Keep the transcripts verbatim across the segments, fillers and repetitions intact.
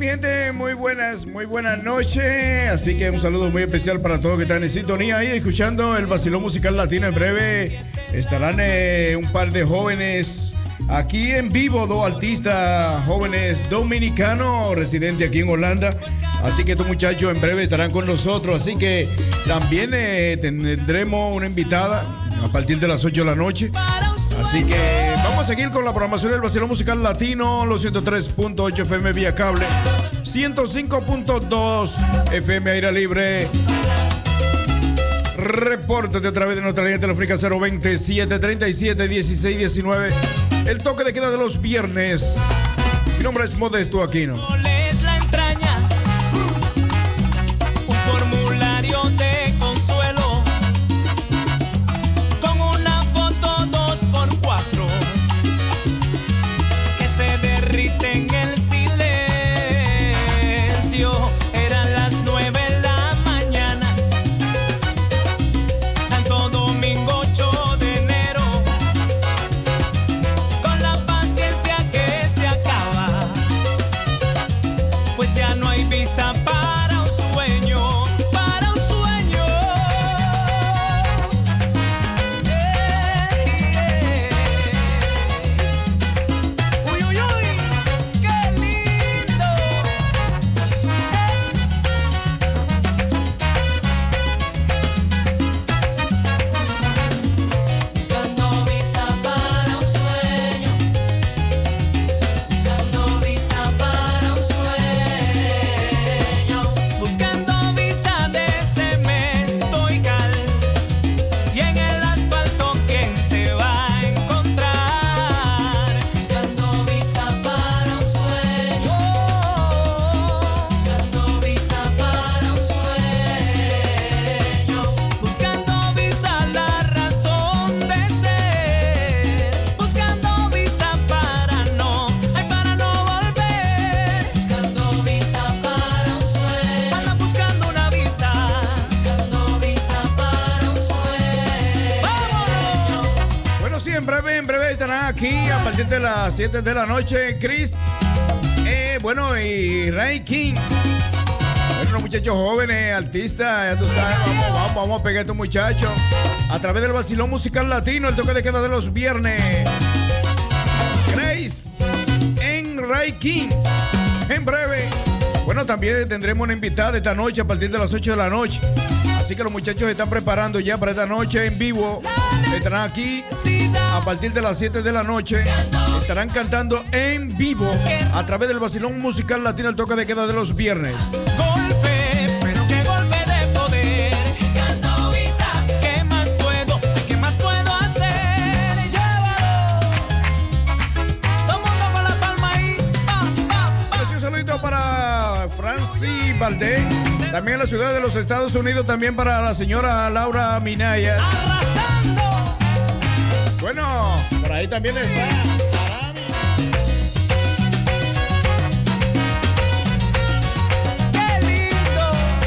mi gente, muy buenas, muy buenas noches. Así que un saludo muy especial para todos que están en sintonía ahí, escuchando el Vacilón Musical Latino. En breve estarán eh, un par de jóvenes aquí en vivo, dos artistas jóvenes dominicanos residentes aquí en Holanda. Así que estos muchachos en breve estarán con nosotros. Así que también eh, tendremos una invitada a partir de las ocho de la noche. Así que vamos a seguir con la programación del Vacilón Musical Latino, los ciento tres punto ocho F M vía cable, ciento cinco punto dos F M aire libre. Repórtate a través de nuestra línea telefónica cero veinte, siete treinta y siete, dieciséis diecinueve. El toque de queda de los viernes. Mi nombre es Modesto Aquino. Aquí a partir de las siete de la noche, Chris, eh, bueno, y Ray King. Bueno, unos muchachos jóvenes, artistas, ya tú sabes, vamos, vamos, vamos a pegar a estos muchachos a través del Vacilón Musical Latino, el toque de queda de los viernes. Grace en Ray King. En breve, bueno, también tendremos una invitada esta noche a partir de las ocho de la noche. Así que los muchachos se están preparando ya para esta noche en vivo. Estarán aquí a partir de las siete de la noche. Estarán cantando en vivo a través del Vacilón Musical Latino, el toque de queda de los viernes. Golpe, pero qué golpe de poder. Buscando visa, ¿qué más puedo? ¿Qué más puedo hacer? Llévalo. Todo el mundo con la palma ahí. Pa, pa, pa. Un saludito para Francis Valdés. También en la ciudad de los Estados Unidos, también para la señora Laura Minaya. Arrasando. Bueno, por ahí también está. ¡Qué lindo!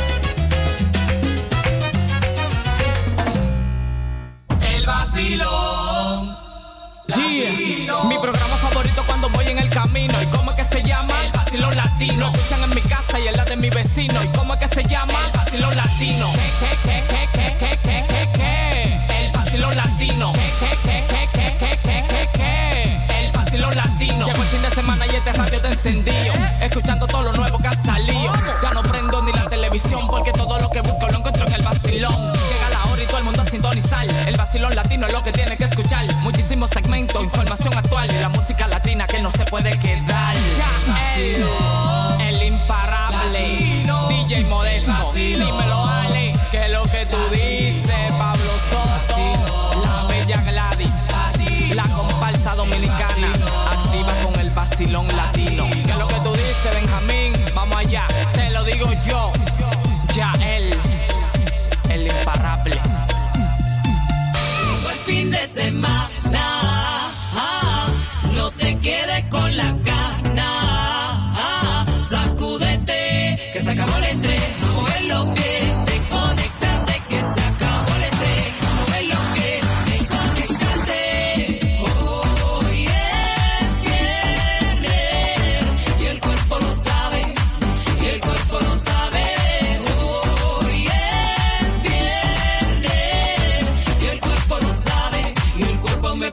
El vacilón. Yeah. Mi programa favorito cuando voy en el camino. ¿Y cómo es que se llama? El vacilón latino. Lo escuchan en mi casa y en la de mi vecino. ¿Y cómo es que se llama? El vacilón latino. ¿Qué, qué, qué, qué, qué, qué, qué, qué? El vacilón latino. ¿Qué, qué, qué, qué, qué, qué, qué, qué? El vacilón latino. Llegó el fin de semana y este radio está encendido, escuchando todo lo nuevo que ha salido. Ya no prendo ni la televisión porque todo lo que busco lo encuentro en el vacilón. Llega la hora y todo el mundo a sintonizar. El vacilón latino es lo que tiene que escuchar. Muchísimos segmentos, información actual y la música latina que no se puede quedar. Ya el, el imparable latino. D J Modesto, vacilón. Dímelo Ale, que es lo que tú dices. Pablo Soto, la bella Gladys, latino. La comparsa dominicana, activa con el vacilón latino. Que es lo que tú dices, Benjamín, vamos allá, te lo digo yo. Ya el, el imparable. Llegó el fin de semana, ah, no te quedes con la gana, ah, sacúdete, que se acabó el estrés, a mover los pies, desconectate, que se acabó el estrés, a mover los pies, desconectate. Hoy es viernes y el cuerpo lo sabe,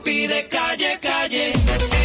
pide calle, calle.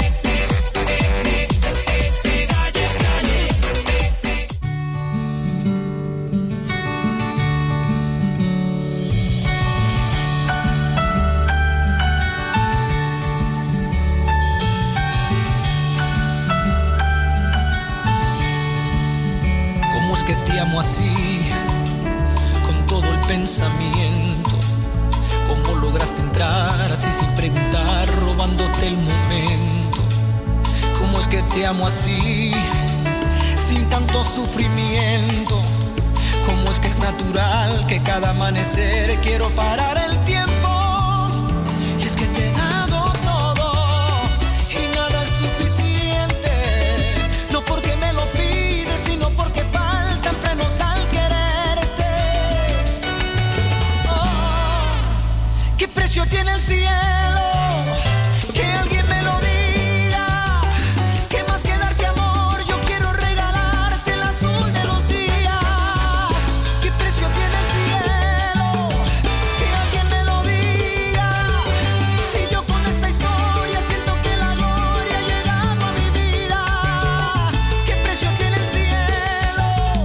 Que te amo así, con todo el pensamiento. ¿Cómo lograste entrar así sin preguntar, robándote el momento? ¿Cómo es que te amo así, sin tanto sufrimiento? ¿Cómo es que es natural que cada amanecer quiero parar el tiempo? Y es que te he dado todo y nada es suficiente, no porque me lo pides, sino porque frenos al quererte. Oh, ¿qué precio tiene el cielo? Que alguien me lo diga. ¿Qué más que darte amor? Yo quiero regalarte el azul de los días. ¿Qué precio tiene el cielo? Que alguien me lo diga. Si yo con esta historia siento que la gloria ha llegado a mi vida. ¿Qué precio tiene el cielo?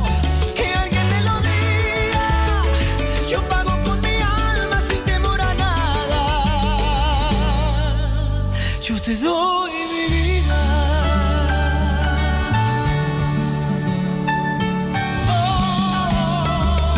Yo pago con mi alma sin temor a nada. Yo te doy mi vida. Oh,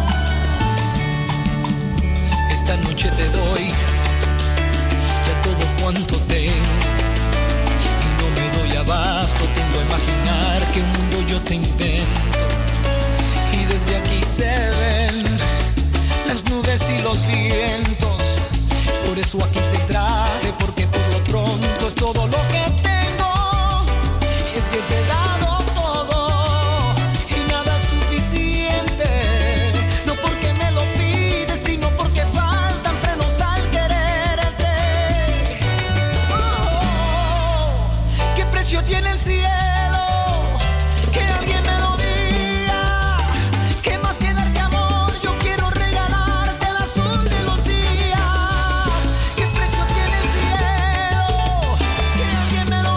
esta noche te doy ya todo cuanto tengo y no me doy abasto. Tengo a imaginar que un mundo yo te invento. Y desde aquí se ven las nubes y los vientos. Por eso aquí te traje, porque por lo pronto es todo lo que tengo. Y es que te he dado todo y nada es suficiente. No porque me lo pides, sino porque faltan frenos al quererte. Oh, ¿qué precio tiene el cielo? Que alguien me lo diga. ¿Qué más que darte amor? Yo quiero regalarte el azul de los días. ¿Qué precio tiene el cielo? Que alguien me lo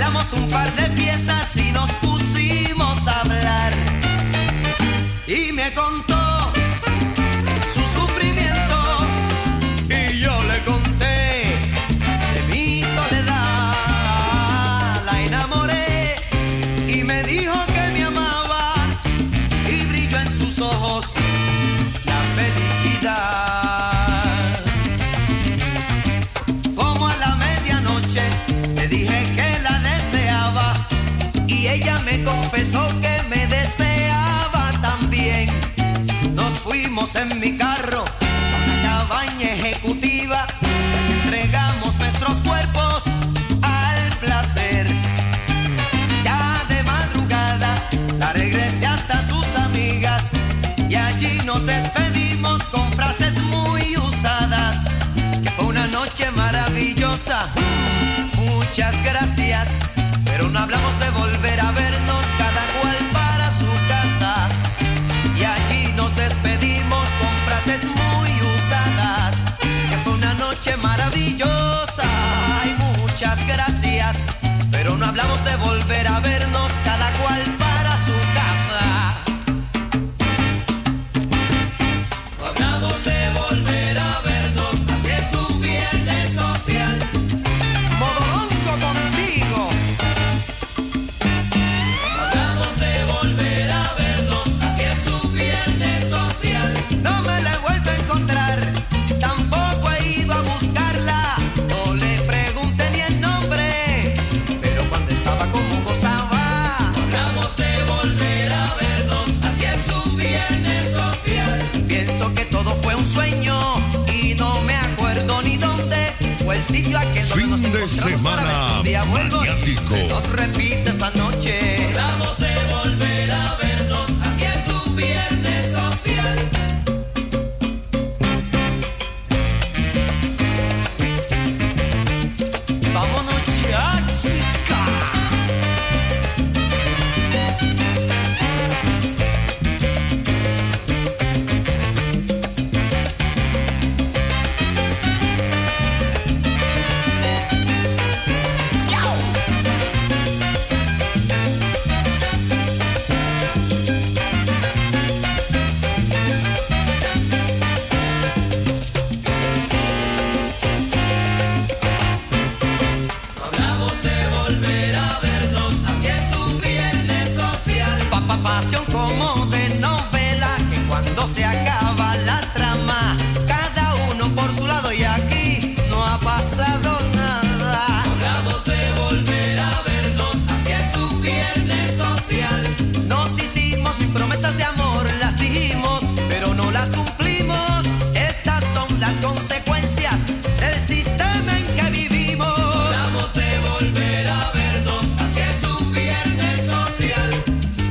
bailamos un par de piezas y nos pusimos a hablar. Y me contó su sufrimiento y yo le conté de mi soledad. La enamoré y me dijo que me amaba y brilló en sus ojos la felicidad. Como a la medianoche le dije que la deseaba y ella me confesó que me deseaba también. Nos fuimos en mi carro a una cabaña ejecutiva y entregamos nuestros cuerpos al placer. Ya de madrugada la regresé hasta sus amigas y allí nos despedimos con frases muy usadas. Que fue una noche maravillosa, muchas gracias, pero no hablamos de volver a vernos, cada cual para su casa. Y allí nos despedimos con frases muy usadas. Que fue una noche maravillosa, ay, muchas gracias, pero no hablamos de volver a vernos, cada cual para su casa. No hablamos de volver a vernos, así es un viernes social. Modolongo contigo. No hablamos de volver a vernos, así es un viernes social. No me la he vuelto a encontrar, tampoco he ido a buscarla. No le pregunté ni el nombre, pero cuando estaba como gozaba. Hablamos de volver a vernos, así es un viernes social. Pienso que todo fue un sueño y no me acuerdo ni dónde fue el sitio aquel donde Fin nos de encontramos para ver si semana un día vuelvo y maniático. se nos repite esa noche. Hablamos de volver a vernos, así es un viernes social. Vámonos ya, chica. Hablamos de volver a vernos, así es un viernes social. Papá, pasión como de novela, que cuando se acaba la trama, cada uno por su lado y aquí no ha pasado nada. Hablamos de volver a vernos, así es un viernes social. Nos hicimos mil promesas de amor, las dijimos, pero no las cumplimos. Estas son las consecuencias del sistema en que vivimos. Hablamos de volver a vernos, así es un viernes social.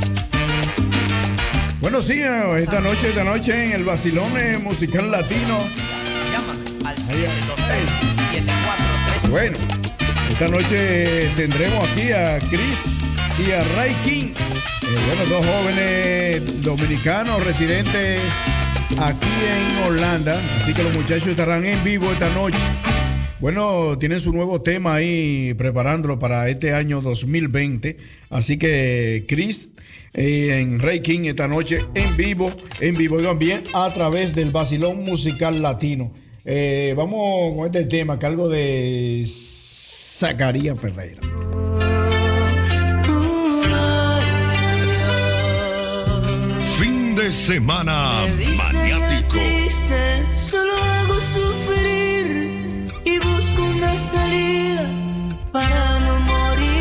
Bueno, sí, esta noche, esta noche en el Vacilón eh, Musical Latino. Llama al Ahí, siete dos seis, siete cuatro tres. Bueno, esta noche tendremos aquí a Chris y a Ray King. Eh, bueno, dos jóvenes dominicanos residentes aquí en Holanda. Así que los muchachos estarán en vivo esta noche. Bueno, tienen su nuevo tema ahí preparándolo para este año dos mil veinte. Así que Chris eh, en Ray King esta noche en vivo, en vivo, oigan bien, a través del Vacilón Musical Latino. Eh, vamos con este tema, que algo de Zacarías Ferreira. Fin de semana maniático. Triste, solo hago sufrir y busco una salida para no morir.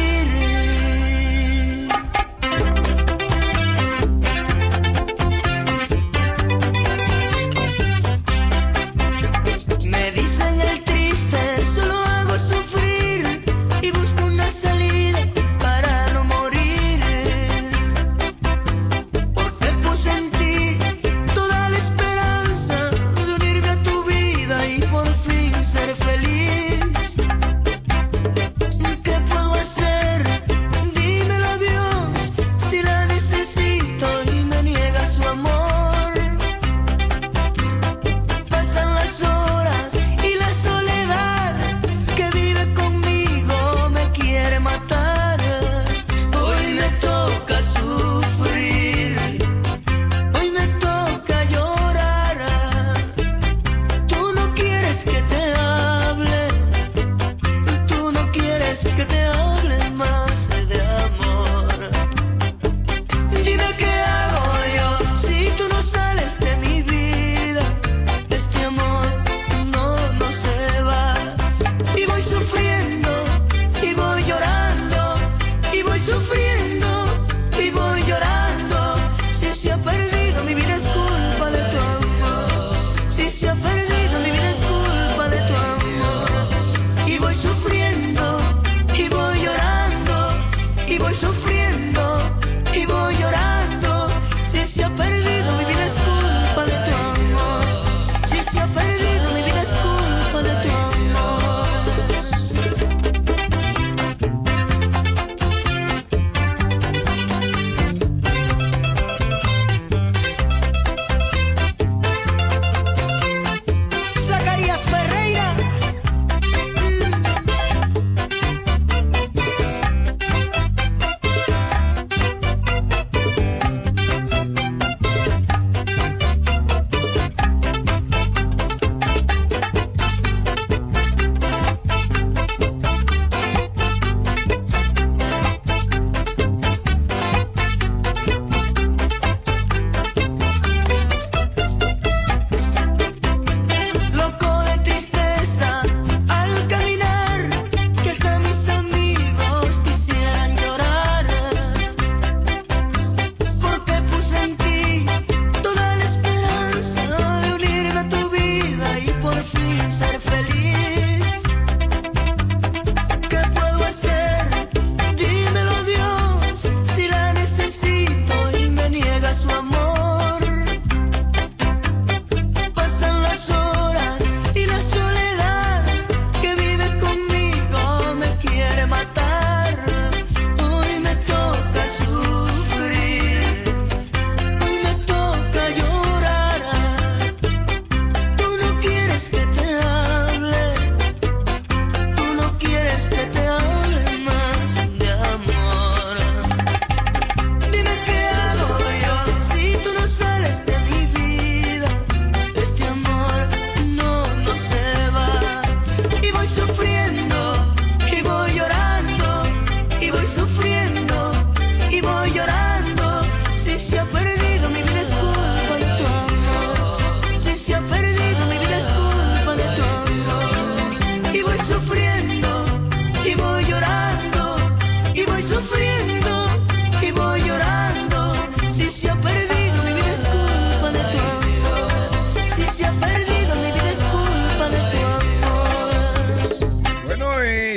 Me dicen el triste, solo hago sufrir y busco una salida para no morir. Porque puse en ti toda la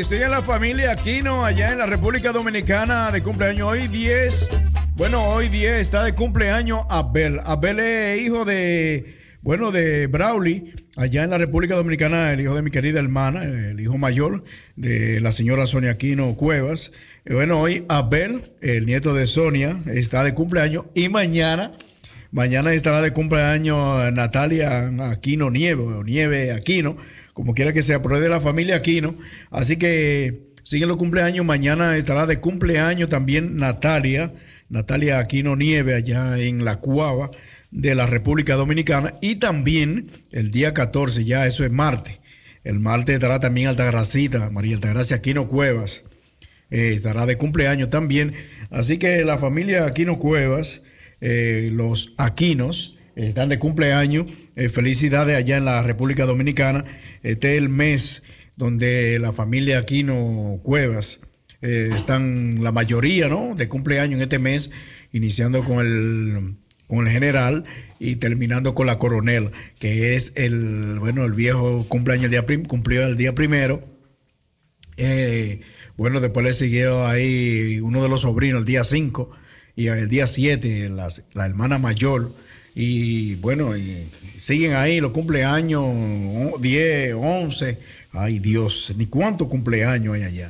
que sigue la familia Aquino allá en la República Dominicana de cumpleaños. Hoy diez, bueno, hoy diez está de cumpleaños Abel. Abel es hijo de, bueno, de Brauli, allá en la República Dominicana, el hijo de mi querida hermana, el hijo mayor de la señora Sonia Aquino Cuevas. Y bueno, hoy Abel, el nieto de Sonia, está de cumpleaños y mañana... Mañana estará de cumpleaños Natalia Aquino Nieve, o Nieve Aquino, como quiera que sea, pero es de la familia Aquino. Así que siguen los cumpleaños. Mañana estará de cumpleaños también Natalia, Natalia Aquino Nieve, allá en La Cuava de la República Dominicana. Y también el día catorce, ya eso es martes. El martes estará también Altagracita, María Altagracia Aquino Cuevas. Eh, estará de cumpleaños también. Así que la familia Aquino Cuevas... Eh, los Aquinos eh, están de cumpleaños. Eh, felicidades allá en la República Dominicana. Este es el mes donde la familia Aquino Cuevas eh, están la mayoría, ¿no?, de cumpleaños en este mes, iniciando con el, con el general y terminando con la coronel, que es el, bueno, el viejo cumpleaños el día prim, cumplió el día primero. Eh, bueno, después le siguió ahí uno de los sobrinos el día cinco. Y el día siete, las, la hermana mayor. Y bueno, y siguen ahí los cumpleaños, diez, once. Ay, Dios, ni cuántos cumpleaños hay allá.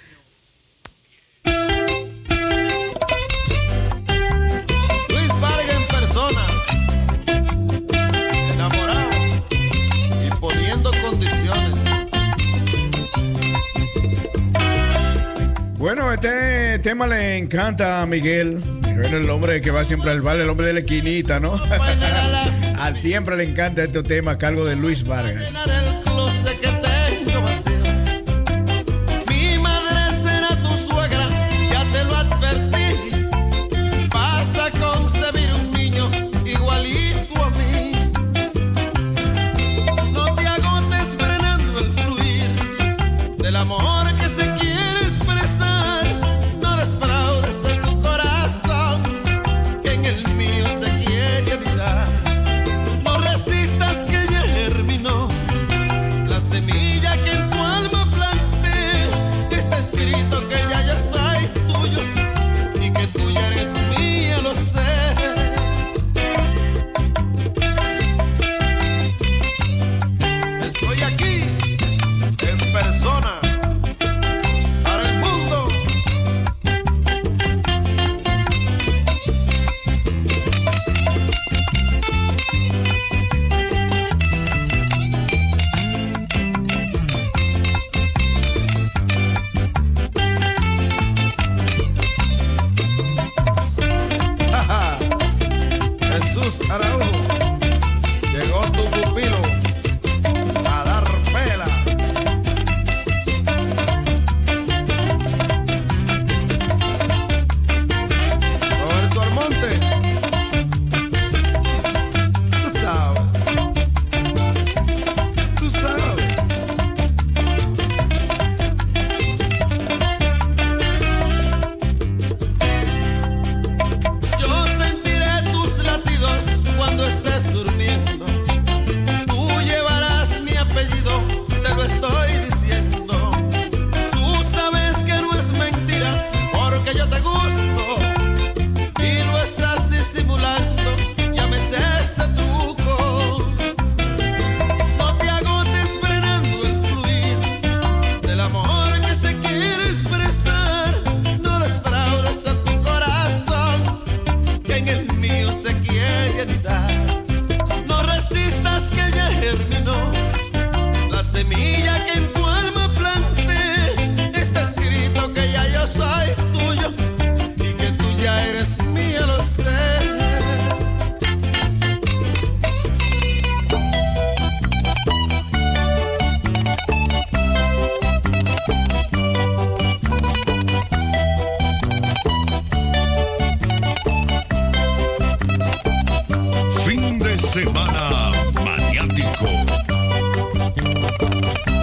Luis Vargas en persona, enamorado y poniendo condiciones. Bueno, este tema le encanta a Miguel. Bueno, el hombre que va siempre al bar, el hombre de la esquinita, ¿no? Al siempre le encanta este tema a cargo de Luis Vargas. Mi madre será tu suegra, ya te lo advertí. Vas a concebir un niño igualito a mí. No te agotes frenando el fluir del amor que se quiere expresar. No desfraudes en tu corazón, que en el mío se quiere olvidar. No resistas que ya germinó la semilla que en tu alma planté. Está escrito que ya yo soy tuyo y que tú ya eres mía, lo sé. Estoy aquí en persona. Araujo, llegó tu pupilo a dar pela. Roberto Almonte, tú sabes, tú sabes. Yo sentiré tus latidos cuando estés durmiendo. Tú llevarás mi apellido, te lo estoy diciendo. Tú sabes que no es mentira, porque yo te gusto y lo estás disimulando. Ya me sé ese truco. No te agotes frenando el fluir del amor que se quiere expresar. No desfraudes a tu corazón, que en el mío se quiere anidar. No resistas que ya germinó la semilla que en tu alma planté. Está escrito que ya yo soy tuyo y que tú ya eres mía, lo sé. Fin de semana maniático.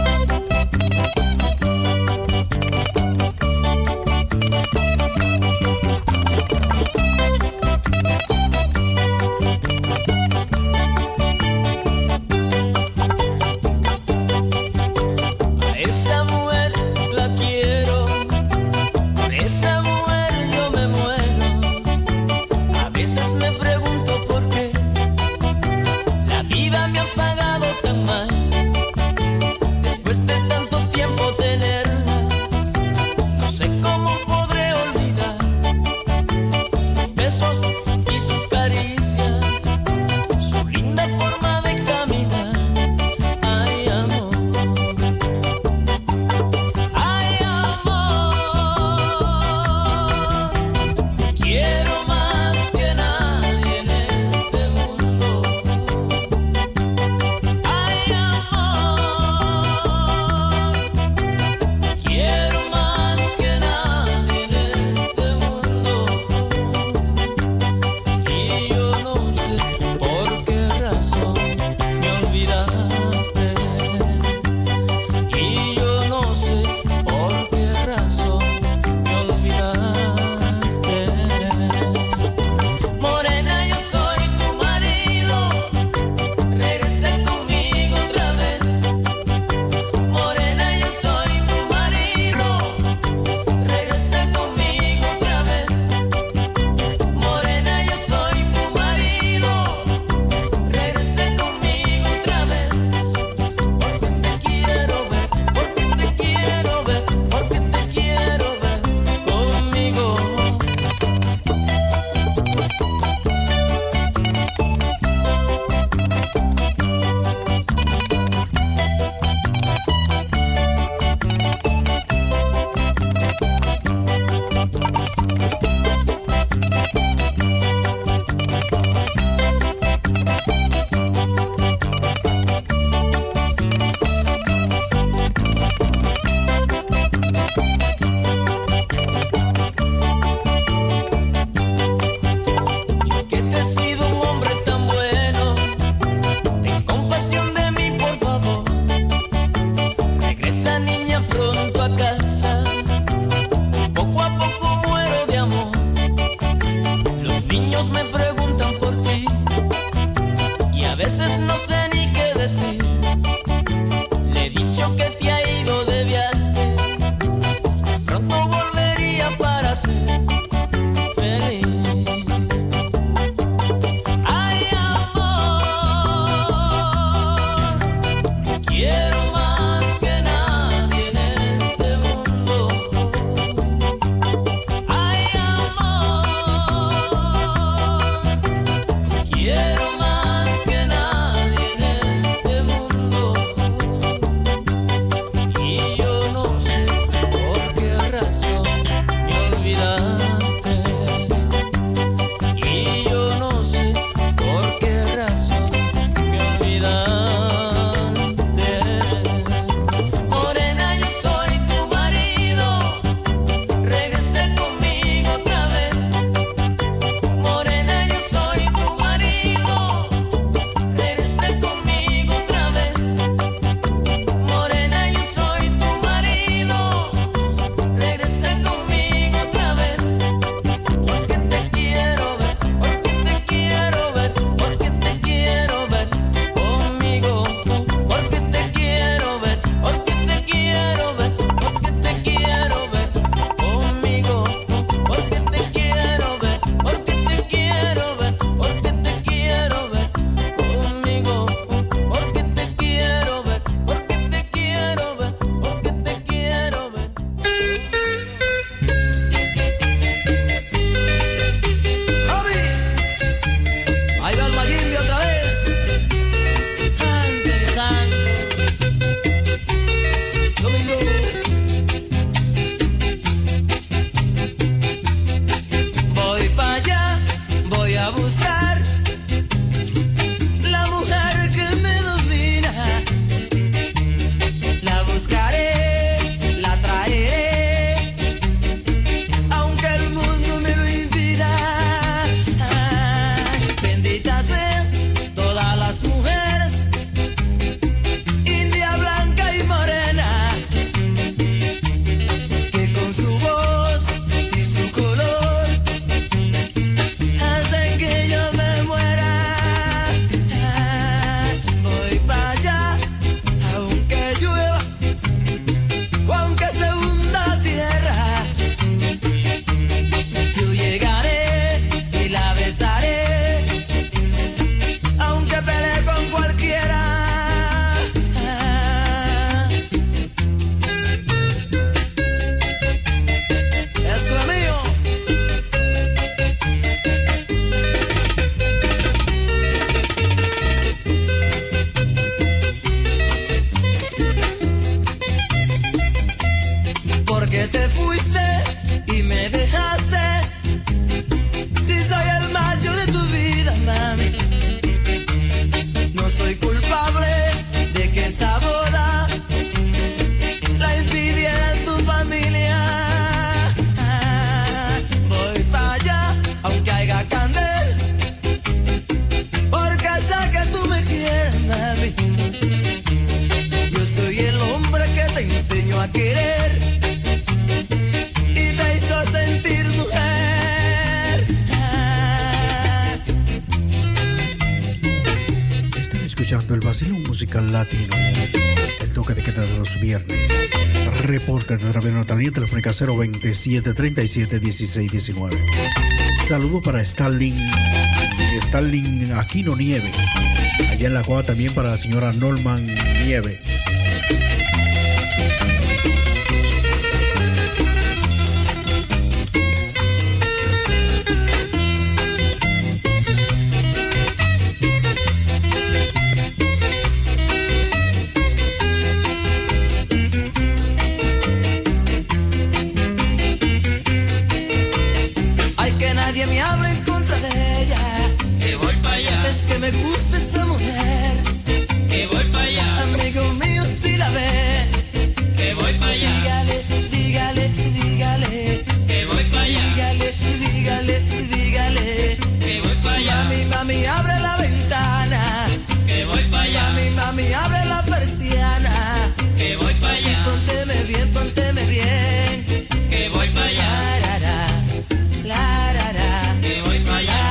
el vacilón musical latino. El toque de queda de los viernes. Repórtate a través de nuestra línea telefónica cero veintisiete, treinta y siete, dieciséis, diecinueve. Saludos para Starling, Starling Aquino Nieves. Allá en la Cueva también para la señora Norman Nieves. Me gusta esa mujer, que voy para allá, amigo mío si la ve, que voy para allá, dígale, dígale, dígale, que voy para allá, dígale, dígale, dígale, que voy para allá, mami, mami, abre la ventana, que voy para allá, mami, mami, abre la persiana, que voy para allá, y pónteme bien, pónteme bien, que voy para allá, la, la, la, la, la, que voy para allá.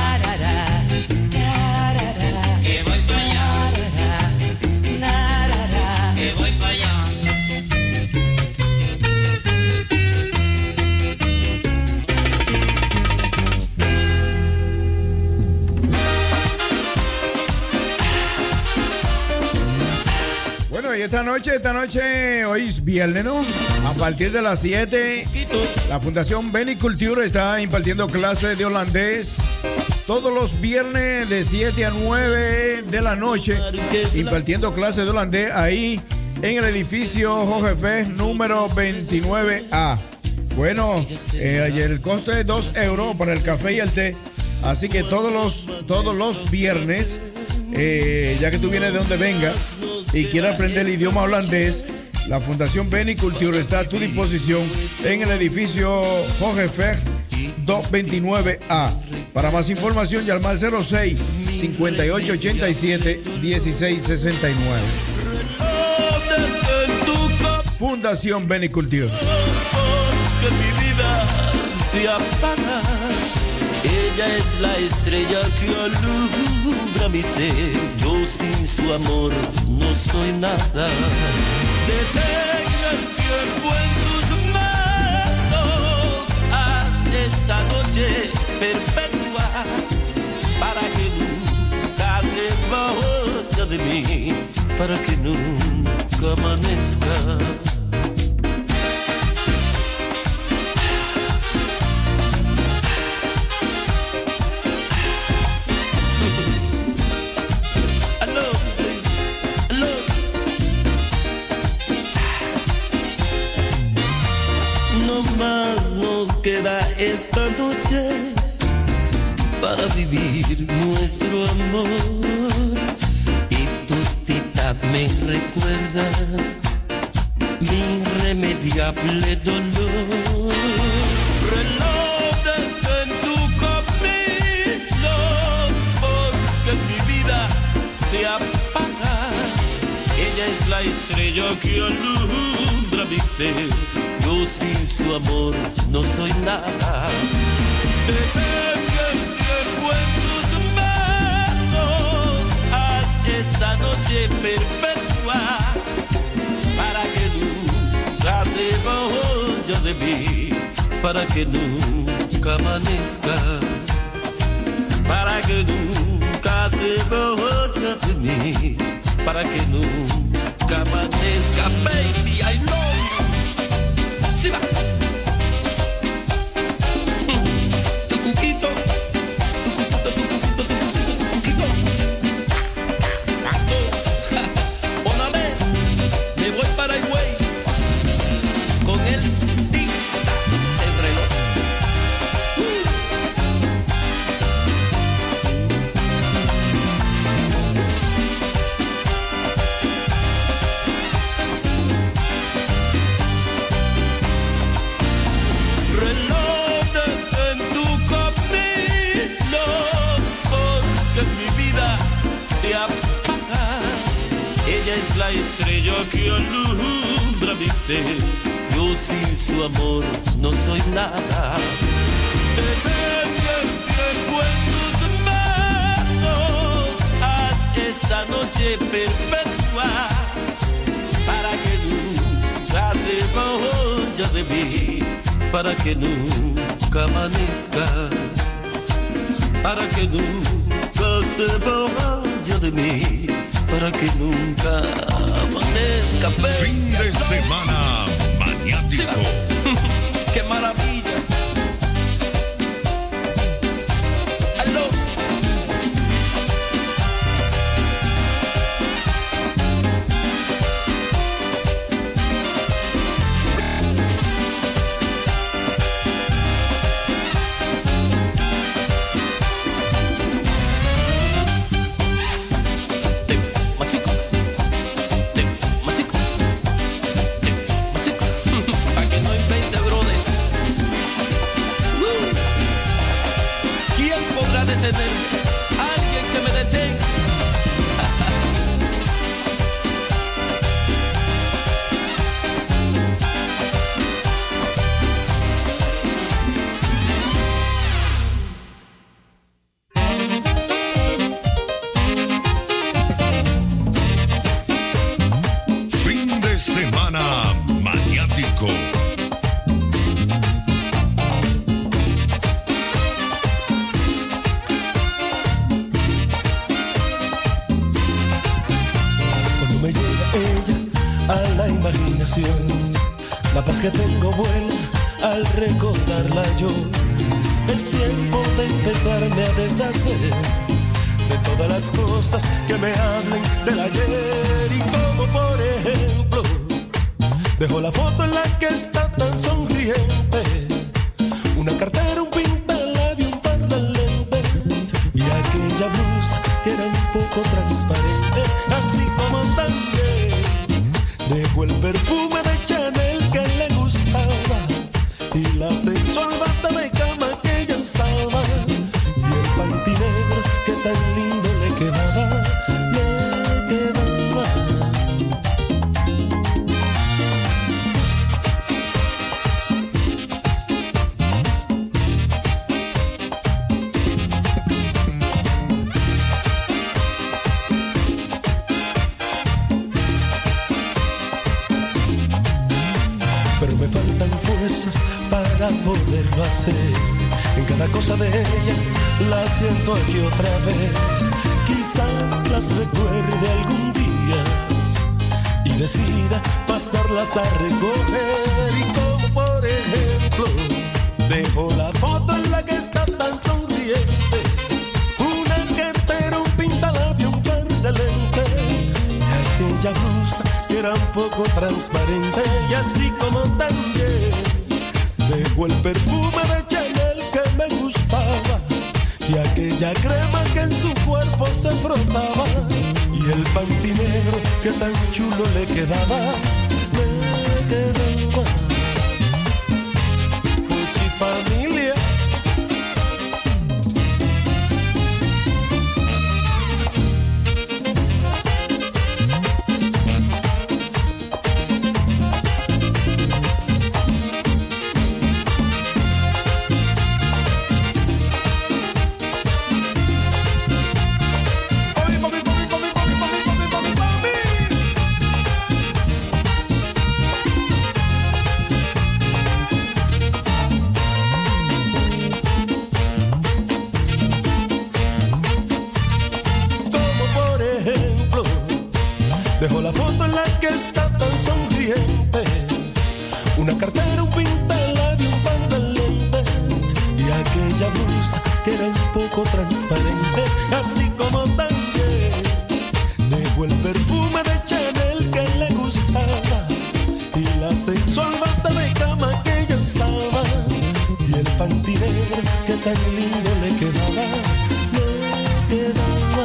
Y esta noche, esta noche, hoy es viernes, ¿no? A partir de las siete, la Fundación Beni Culture está impartiendo clases de holandés todos los viernes de siete a nueve de la noche, impartiendo clases de holandés ahí en el edificio Jorge Fe número veintinueve A. Bueno, eh, el coste es dos euros para el café y el té, así que todos los, todos los viernes, eh, ya que tú vienes de donde vengas y quieres aprender el idioma holandés, la Fundación Beni Culture está a tu disposición en el edificio Jorge Fer doscientos veintinueve A. Para más información, llama al cero seis, cincuenta y ocho, ochenta y siete, dieciséis sesenta y nueve. Fundación Beni Culture. Que mi vida se apaga. Ella es la estrella que alumbra mi ser. Yo sin su amor no soy nada. Detén el tiempo en tus manos. Haz esta noche perpetua para que nunca se vaya de mí, para que nunca amanezca. Más nos queda esta noche para vivir nuestro amor, y tu tita me recuerda mi irremediable dolor. Reloj detén tu camino, porque mi vida se apaga. Ella es la estrella que alumbra mi ser. Yo sin su amor no soy nada. Detén el tiempo en tus manos. Haz esta noche perpetua para que nunca se vaya de mí, para que nunca amanezca, para que nunca se vaya de mí, para que nunca amanezca. Baby, I love you. Sí, va. Tu cuquito, tu cuquito, tu cuquito, tu cuquito, tu cuquito. Una vez me voy para Higüey con el tinta, el reloj. Ella es la estrella que alumbra mi ser. Yo sin su amor no soy nada. Detén el tiempo en tus manos. Haz esta esta noche perpetua para que nunca se vaya de mí, para que nunca amanezca, para que nunca se vaya de mí, para que nunca amanezca. Fin de semana maniático. ¡Qué maravilla! ¡Aló! Alguien que me detenga. Fin de semana maniático. A la imaginación, la paz que tengo vuela al recordarla yo. Es tiempo de empezarme a deshacer de todas las cosas que me hablen del ayer. Y como por ejemplo, dejo la foto en la que está tan sonriente, una cartera, un pintalabio, un par de lentes y aquella blusa que era un poco transparente, así como también dejó el perfume de Chanel que le gustaba y la sensual bata de cama que ella usaba y el panty negro que tan lindo le quedaba, le quedaba. Pero me faltan fuerzas para poderlo hacer. En cada cosa de ella la siento aquí otra vez. Quizás las recuerde algún día y decida pasarlas a recoger. Y como por ejemplo, dejo la foto en la que está tan sonriente, una cartera, un pintalabio, un par de lentes y aquella blusa que era un poco transparente. Y así como también dejó el perfume de Chanel que me gustaba y aquella crema que en su cuerpo se frotaba y el panty negro que tan chulo le quedaba, le quedaba. Puchi familia. Dejo la foto en la que está tan sonriente, una cartera, un pintalabio, un par de lentes y aquella blusa que era un poco transparente, así como también dejó el perfume de Chanel que le gustaba y la sensual bata de cama que ella usaba y el panty negro que tan lindo le quedaba, le quedaba.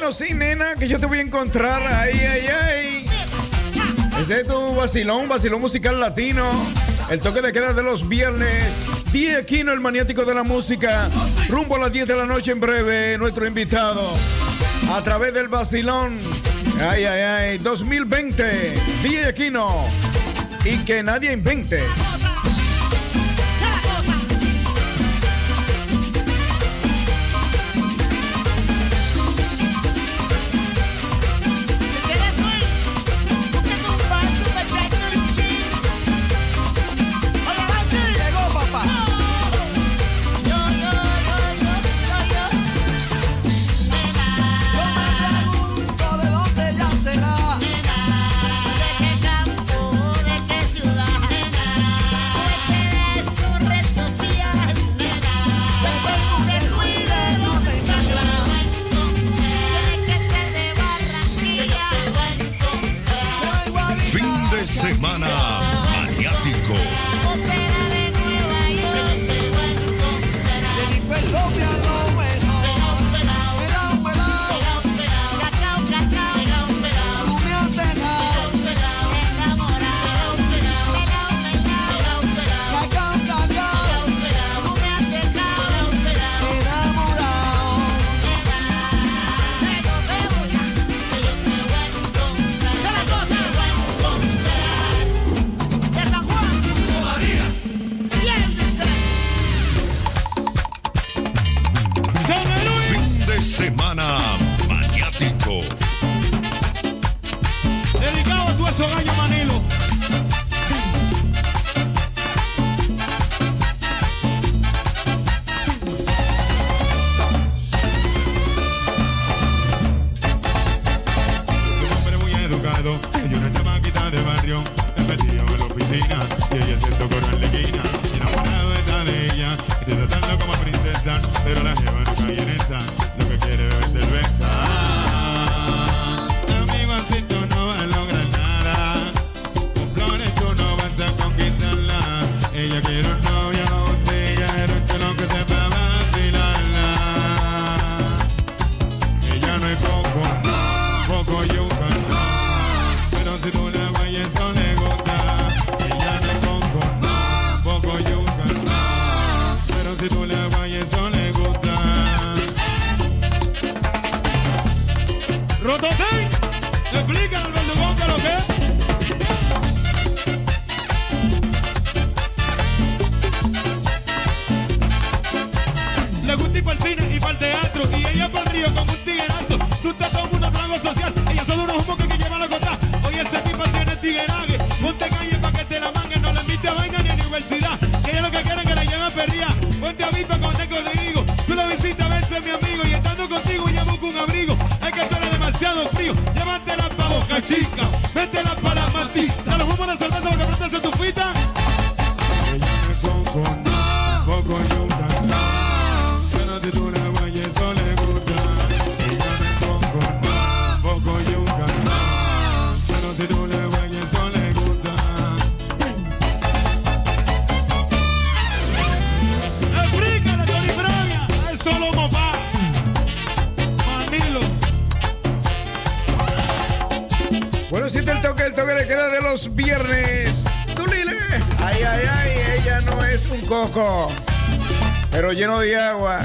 Bueno, sí, nena, que yo te voy a encontrar. Ay, ay, ay. Ese es tu vacilón, vacilón musical latino. El toque de queda de los viernes. D J Aquino, el maniático de la música. Rumbo a las diez de la noche en breve. Nuestro invitado. A través del vacilón. Ay, ay, ay. dos mil veinte. D J Aquino. Y que nadie invente. Pero lleno de agua.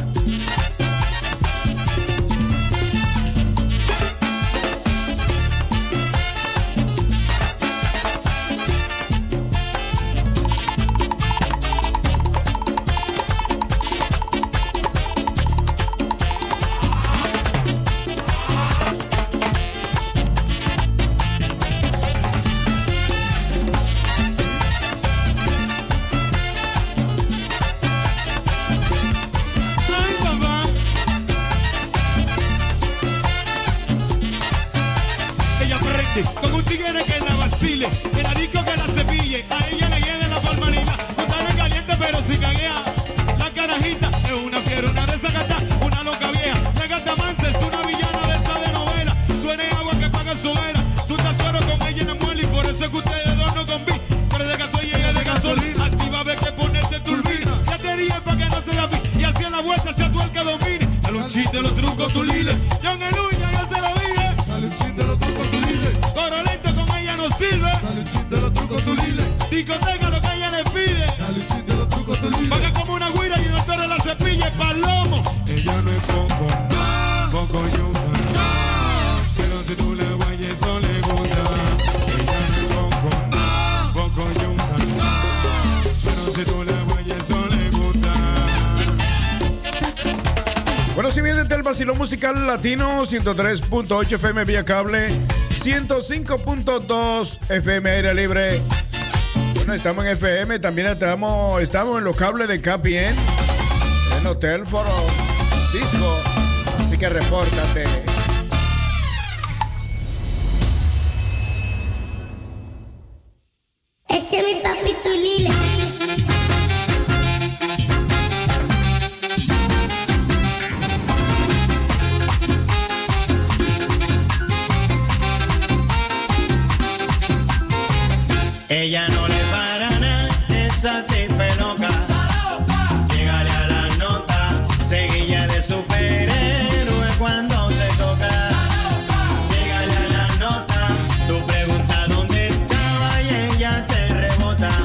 Con un tigre que la vacile, que la disco que la cepille, a ella le llena la formalina, no tan caliente pero si caguea. La carajita es una fiera, una desacata, una loca vieja. La gata mansa es una villana de esa de novela. Tú eres agua que paga su vera, tú estás suero con ella en la muela y por eso es que ustedes dos no conviven. Pero de gasoil y ella de gasolina, activa ve que ponerte turbina. Ya te dije pa' que no se la vi, y así en la vuelta se tú el que domine. A los chistes, los trucos, tu lile, John el Uña, ya se la Discoteca lo que ella le pide. Paga como una guira y no te la cepilla. Palomo. Ella no es poco, poco yuca. Pero si tú le guayes eso le gusta. Ella no es poco, poco yuca. Pero si tú le guayes eso le gusta. Bueno, si bien desde el Vacilón Musical Latino, ciento tres punto ocho F M vía cable, ciento cinco punto dos F M aire libre. Bueno, estamos en F M, también estamos, estamos en los cables de K P N, en Hotel Foro Cisco, así que repórtate. Ese es mi papá.